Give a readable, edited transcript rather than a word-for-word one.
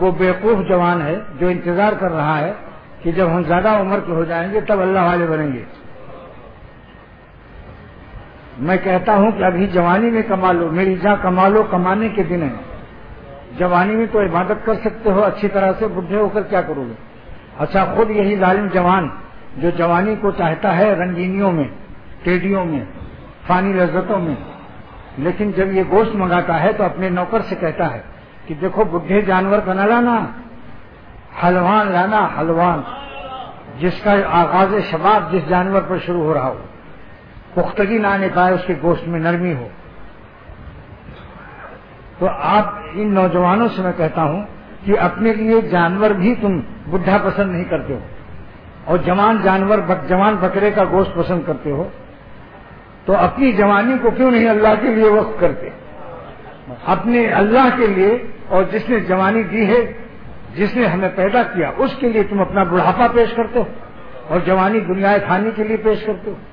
وہ بیوقوف جوان ہے جو انتظار کر رہا ہے کہ جب ہم زیادہ عمر کے ہو جائیں گے تب اللہ والے بنیں گے۔ میں کہتا ہوں کہ ابھی جوانی میں کما لو، میری جاں کما لو، کمانے کے دن ہیں۔ جوانی میں تو عبادت کر سکتے ہو اچھی طرح سے، بڈھے ہو کر کیا کرو گے؟ اچھا خود یہی ظالم جوان جو جوانی کو چاہتا ہے رنگینیوں میں، ٹیڈیوں میں، فانی لذتوں میں، لیکن جب یہ گوشت منگاتا ہے تو اپنے نوکر سے کہتا ہے کہ دیکھو بڈھے جانور کا نہ لانا، حلوان لانا، حلوان، جس کا آغاز شباب جس جانور پر شروع ہو رہا ہو، پختگی نہ آنے پائے، اس کے گوشت میں نرمی ہو۔ تو آپ ان نوجوانوں سے میں کہتا ہوں کہ اپنے لیے جانور بھی تم بڈھا پسند نہیں کرتے ہو اور جوان بکرے کا گوشت پسند کرتے ہو، تو اپنی جوانی کو کیوں نہیں اللہ کے لیے وقف کرتے؟ اپنے اللہ کے لیے، اور جس نے جوانی دی ہے، جس نے ہمیں پیدا کیا، اس کے لیے تم اپنا بڑھاپا پیش کرتے ہو اور جوانی دنیا فانی کے لیے پیش کرتے ہو۔